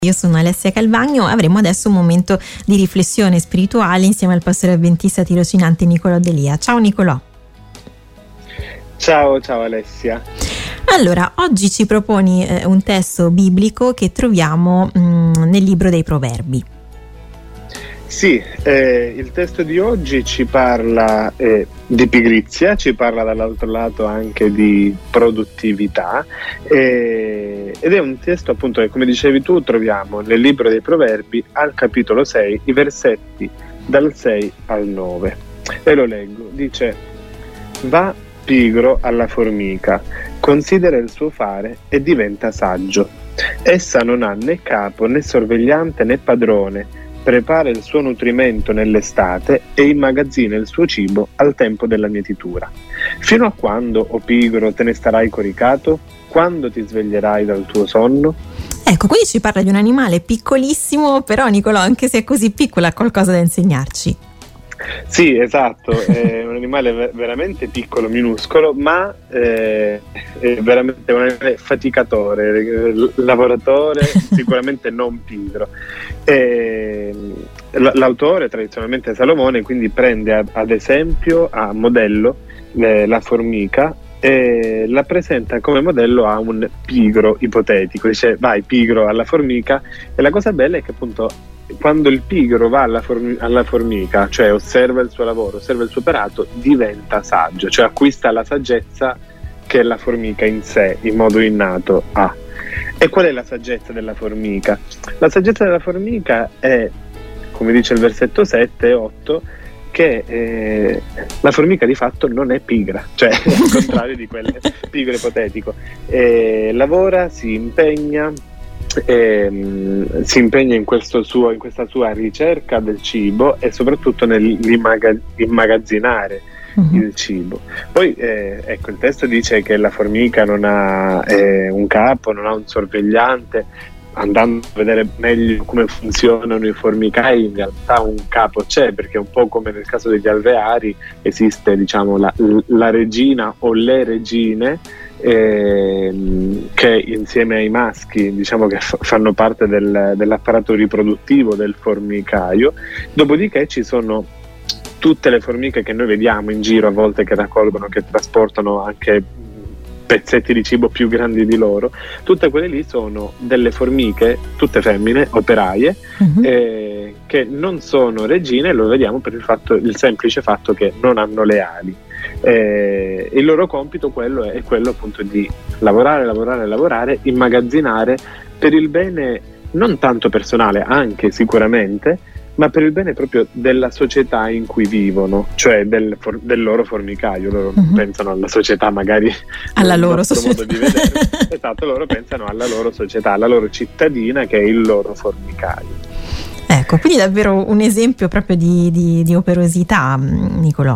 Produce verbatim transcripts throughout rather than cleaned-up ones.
Io sono Alessia Calvagno, avremo adesso un momento di riflessione spirituale insieme al pastore avventista tirocinante Nicolò Delia. Ciao Nicolò. Ciao, ciao Alessia. Allora, oggi ci proponi eh, un testo biblico che troviamo mh, nel libro dei Proverbi. Sì, eh, il testo di oggi ci parla eh, di pigrizia, ci parla dall'altro lato anche di produttività eh, ed è un testo appunto che, come dicevi tu, troviamo nel libro dei Proverbi al capitolo sei, i versetti dal sei al nove. E lo leggo, dice: va pigro alla formica, considera il suo fare e diventa saggio. Essa non ha né capo né sorvegliante né padrone, prepara il suo nutrimento nell'estate e immagazzina il suo cibo al tempo della mietitura. Fino a quando, o pigro, te ne starai coricato? Quando ti sveglierai dal tuo sonno? Ecco, qui ci parla di un animale piccolissimo, però Nicolò, anche se è così piccolo, ha qualcosa da insegnarci. Sì, esatto, è un animale veramente piccolo, minuscolo, ma eh, è veramente un animale faticatore, lavoratore, sicuramente non pigro. E l'autore, tradizionalmente Salomone, quindi prende ad esempio, a modello, eh, la formica e la presenta come modello a un pigro ipotetico. Dice: vai pigro alla formica. E la cosa bella è che appunto quando il pigro va alla, form- alla formica, cioè osserva il suo lavoro, osserva il suo operato, diventa saggio, cioè acquista la saggezza che la formica in sé, in modo innato, ha. E qual è la saggezza della formica? La saggezza della formica è, come dice il versetto sette e otto, che eh, la formica di fatto non è pigra, cioè al contrario di quel pigro ipotetico. Eh, lavora, si impegna, E, si impegna in, questo suo, in questa sua ricerca del cibo e soprattutto nell'immagazzinare uh-huh. il cibo. Poi eh, ecco, il testo dice che la formica non ha eh, un capo, non ha un sorvegliante. Andando a vedere meglio come funzionano i formicai, in realtà un capo c'è, perché un po' come nel caso degli alveari esiste, diciamo, la, la regina o le regine eh, che insieme ai maschi, diciamo, che f- fanno parte del, dell'apparato riproduttivo del formicaio. Dopodiché ci sono tutte le formiche che noi vediamo in giro, a volte che raccolgono, che trasportano anche pezzetti di cibo più grandi di loro. Tutte quelle lì sono delle formiche, tutte femmine, operaie, uh-huh. eh, che non sono regine, lo vediamo per il, fatto, il semplice fatto che non hanno le ali. Eh, il loro compito quello è, è quello appunto di lavorare, lavorare, lavorare, immagazzinare per il bene non tanto personale, anche sicuramente, ma per il bene proprio della società in cui vivono, cioè del, for- del loro formicaio. Loro uh-huh. pensano alla società, magari alla loro società, modo di vedere. Esatto, loro pensano alla loro società, alla loro cittadina, che è il loro formicaio. Ecco, quindi davvero un esempio proprio di, di, di operosità, Nicolò.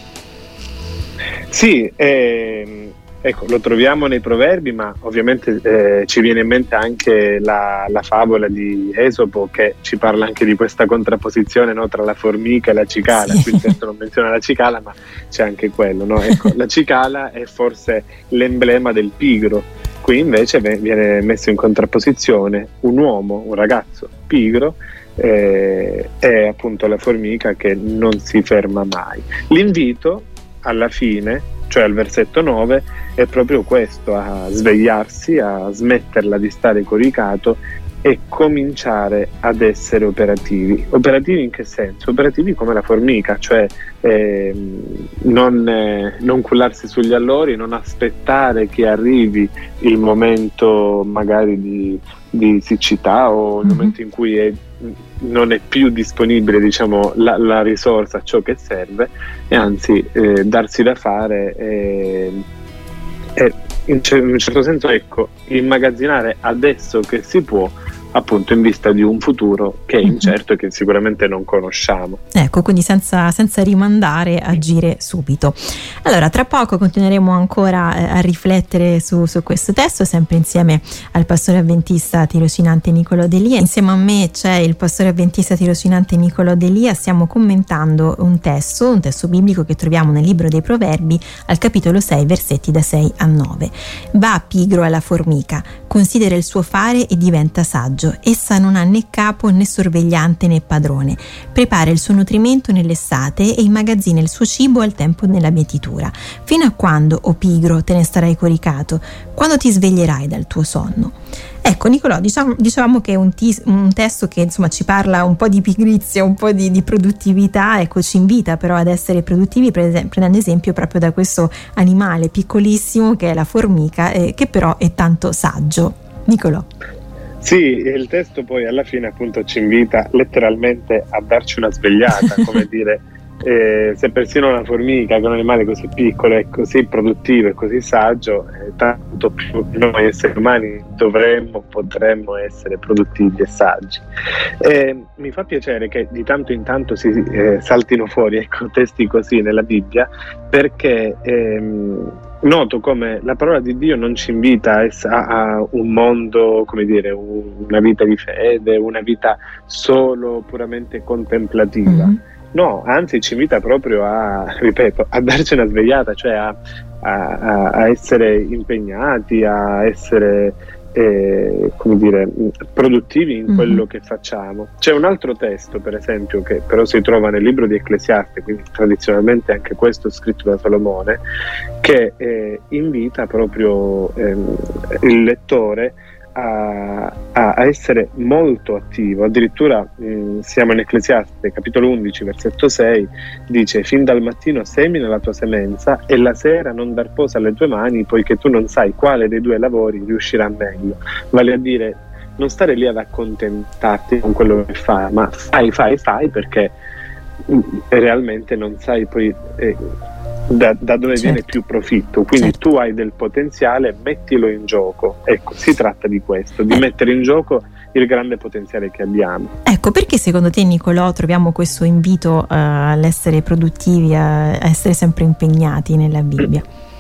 Sì, ehm, ecco, lo troviamo nei Proverbi, ma ovviamente eh, ci viene in mente anche la, la favola di Esopo, che ci parla anche di questa contrapposizione, no, tra la formica e la cicala. Sì. Qui il testo non menziona la cicala, ma c'è anche quello, no? Ecco, la cicala è forse l'emblema del pigro. Qui invece viene messo in contrapposizione un uomo, un ragazzo pigro, eh, e appunto la formica che non si ferma mai. L'invito alla fine, cioè al versetto nove, è proprio questo: a svegliarsi, a smetterla di stare coricato e cominciare ad essere operativi. Operativi in che senso? Operativi come la formica, cioè eh, non, eh, non cullarsi sugli allori, non aspettare che arrivi il momento magari di, di siccità o il mm-hmm. momento in cui è, non è più disponibile, diciamo, la, la risorsa, ciò che serve, e anzi eh, darsi da fare e, e in, cer- in un certo senso, ecco, immagazzinare adesso che si può, appunto in vista di un futuro che è incerto e che sicuramente non conosciamo. Ecco, quindi senza, senza rimandare, agire subito. Allora, tra poco continueremo ancora eh, a riflettere su, su questo testo, sempre insieme al pastore avventista tirocinante Nicolò Delia. Insieme a me c'è il pastore avventista tirocinante Nicolò Delia. Stiamo commentando un testo, un testo biblico che troviamo nel libro dei Proverbi, al capitolo sei, versetti da sei a nove. Va pigro alla formica, considera il suo fare e diventa saggio. saggio. Essa non ha né capo né sorvegliante né padrone. Prepara il suo nutrimento nell'estate e immagazzina il suo cibo al tempo della mietitura. Fino a quando, o pigro, te ne starai coricato? Quando ti sveglierai dal tuo sonno? Ecco Nicolò, diciamo, dicevamo che è un, tis, un testo che insomma ci parla un po' di pigrizia, un po' di, di produttività, ecco, ci invita però ad essere produttivi, prendendo esempio proprio da questo animale piccolissimo che è la formica, eh, che però è tanto saggio. Nicolò. Sì, il testo poi alla fine appunto ci invita letteralmente a darci una svegliata, come dire, eh, se persino una formica, che è un animale così piccolo e così produttivo e così saggio, eh, tanto più noi esseri umani dovremmo, potremmo essere produttivi e saggi. Eh, mi fa piacere che di tanto in tanto si eh, saltino fuori, ecco, testi così nella Bibbia, perché ehm, noto come la parola di Dio non ci invita a, a un mondo, come dire, una vita di fede, una vita solo puramente contemplativa. Mm-hmm. No, anzi ci invita proprio a, ripeto, a darci una svegliata, cioè a, a, a essere impegnati, a essere eh, come dire, produttivi in quello mm-hmm. che facciamo. C'è un altro testo, per esempio, che però si trova nel libro di Ecclesiaste, quindi tradizionalmente anche questo scritto da Salomone, che eh, invita proprio eh, il lettore A, a essere molto attivo. Addirittura mh, siamo in Ecclesiaste capitolo undici versetto sei, dice: fin dal mattino semina la tua semenza e la sera non dar posa alle tue mani, poiché tu non sai quale dei due lavori riuscirà meglio. Vale a dire, non stare lì ad accontentarti con quello che fai, ma fai, fai, fai, perché mh, realmente non sai poi eh, Da, da dove certo. viene più profitto, quindi certo. tu hai del potenziale, mettilo in gioco. Ecco, si tratta di questo, di eh. mettere in gioco il grande potenziale che abbiamo. Ecco, perché secondo te, Nicolò, troviamo questo invito uh, all'essere produttivi, a, a essere sempre impegnati nella Bibbia?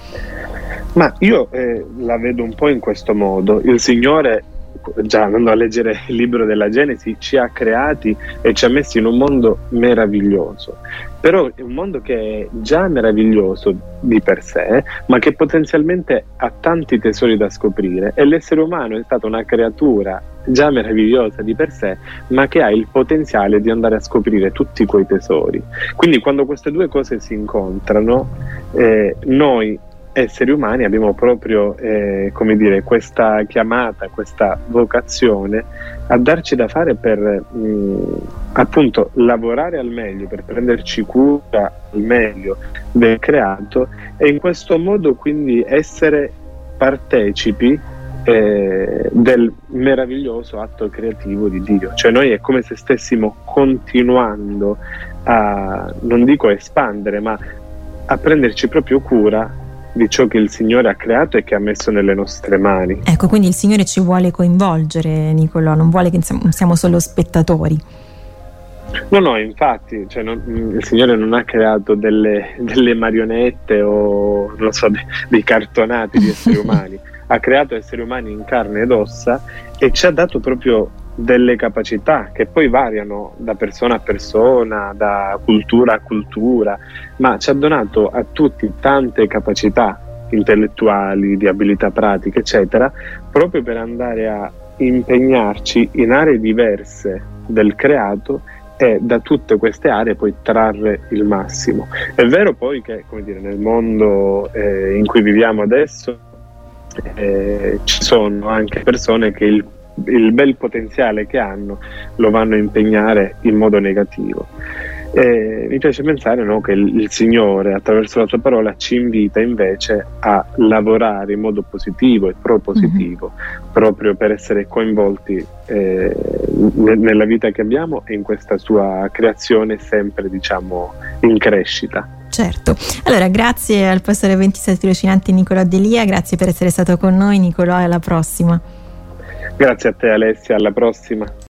Ma io eh, la vedo un po' in questo modo. Il Signore, già andando a leggere il libro della Genesi, ci ha creati e ci ha messi in un mondo meraviglioso, però è un mondo che è già meraviglioso di per sé, ma che potenzialmente ha tanti tesori da scoprire, e l'essere umano è stata una creatura già meravigliosa di per sé, ma che ha il potenziale di andare a scoprire tutti quei tesori. Quindi quando queste due cose si incontrano, eh, noi esseri umani abbiamo proprio eh, come dire, questa chiamata, questa vocazione a darci da fare per mh, appunto lavorare al meglio, per prenderci cura al meglio del creato, e in questo modo quindi essere partecipi eh, del meraviglioso atto creativo di Dio. Cioè noi è come se stessimo continuando a, non dico espandere, ma a prenderci proprio cura di ciò che il Signore ha creato e che ha messo nelle nostre mani. Ecco, quindi il Signore ci vuole coinvolgere, Nicolò, non vuole che siamo solo spettatori. No, no, infatti, cioè non, il Signore non ha creato delle, delle marionette o non so, dei, dei cartonati di esseri umani, ha creato esseri umani in carne ed ossa e ci ha dato proprio delle capacità che poi variano da persona a persona, da cultura a cultura, ma ci ha donato a tutti tante capacità intellettuali, di abilità pratiche, eccetera, proprio per andare a impegnarci in aree diverse del creato e da tutte queste aree poi trarre il massimo. È vero poi che, come dire, nel mondo eh, in cui viviamo adesso eh, ci sono anche persone che il il bel potenziale che hanno lo vanno a impegnare in modo negativo. E mi piace pensare, no, che il, il Signore attraverso la sua parola ci invita invece a lavorare in modo positivo e propositivo, mm-hmm. proprio per essere coinvolti eh, n- nella vita che abbiamo e in questa sua creazione sempre, diciamo, in crescita. Certo. Allora, grazie al pastore avventista tirocinante Nicolò Delia, grazie per essere stato con noi, Nicolò, e alla prossima. Grazie a te, Alessia, alla prossima.